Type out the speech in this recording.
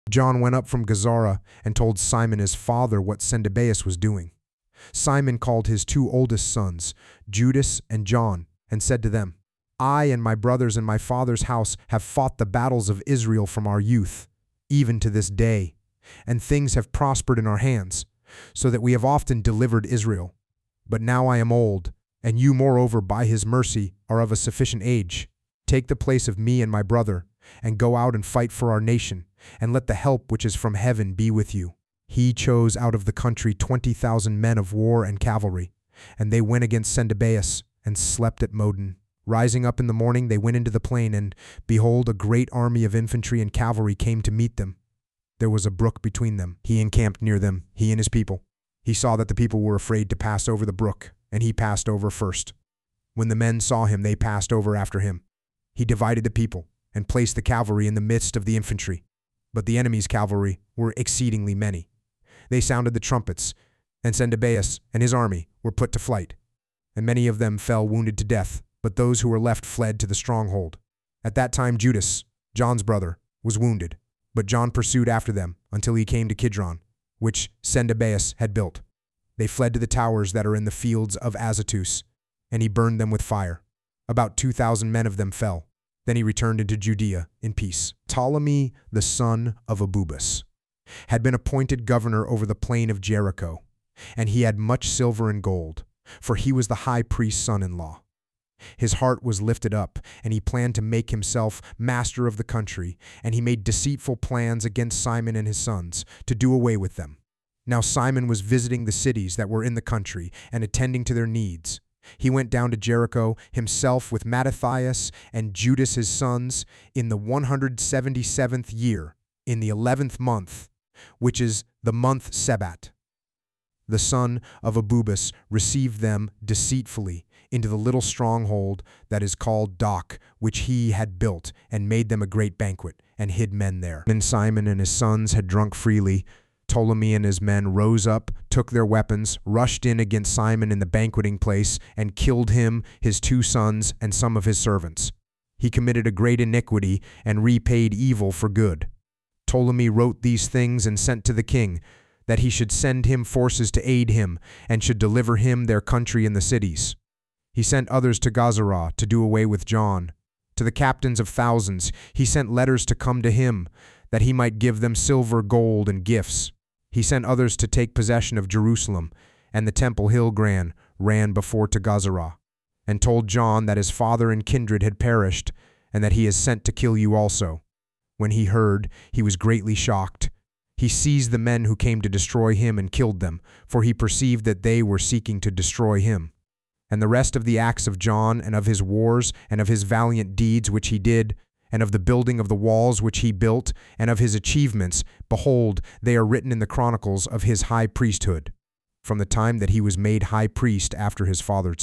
John went up from Gazara and told Simon his father what Sendebeus was doing. Simon called his two oldest sons, Judas and John, and said to them, I and my brothers in my father's house have fought the battles of Israel from our youth, even to this day, and things have prospered in our hands, so that we have often delivered Israel. But now I am old, and you moreover by his mercy are of a sufficient age. Take the place of me and my brother, and go out and fight for our nation, and let the help which is from heaven be with you. He chose out of the country 20,000 men of war and cavalry, and they went against Sendebeus, and slept at Modin. Rising up in the morning, they went into the plain, and behold, a great army of infantry and cavalry came to meet them. There was a brook between them. He encamped near them, he and his people. He saw that the people were afraid to pass over the brook, and he passed over first. When the men saw him, they passed over after him. He divided the people, and placed the cavalry in the midst of the infantry. But the enemy's cavalry were exceedingly many. They sounded the trumpets, and Sendebeus and his army were put to flight. And many of them fell wounded to death, but those who were left fled to the stronghold. At that time Judas, John's brother, was wounded, but John pursued after them until he came to Kidron, which Sendebeus had built. They fled to the towers that are in the fields of Azotus, and he burned them with fire. About 2,000 men of them fell. Then he returned into Judea in peace. Ptolemy, the son of Abubus, had been appointed governor over the plain of Jericho, and he had much silver and gold, for he was the high priest's son-in-law. His heart was lifted up, and he planned to make himself master of the country, and he made deceitful plans against Simon and his sons, to do away with them. Now Simon was visiting the cities that were in the country, and attending to their needs. He went down to Jericho himself with Mattathias and Judas his sons in the 177th year, in the 11th month, which is the month Sebat. The son of Abubus received them deceitfully into the little stronghold that is called Doc, which he had built, and made them a great banquet, and hid men there. When Simon and his sons had drunk freely, Ptolemy and his men rose up, took their weapons, rushed in against Simon in the banqueting place, and killed him, his two sons, and some of his servants. He committed a great iniquity, and repaid evil for good. Ptolemy wrote these things and sent to the king, that he should send him forces to aid him, and should deliver him their country and the cities. He sent others to Gazara to do away with John. To the captains of thousands he sent letters to come to him, that he might give them silver, gold, and gifts. He sent others to take possession of Jerusalem, and the temple Hilgran ran before to Gazara, and told John that his father and kindred had perished, and that he is sent to kill you also. When he heard, he was greatly shocked. He seized the men who came to destroy him and killed them, for he perceived that they were seeking to destroy him. And the rest of the acts of John, and of his wars, and of his valiant deeds which he did, and of the building of the walls which he built, and of his achievements, behold, they are written in the chronicles of his high priesthood, from the time that he was made high priest after his father's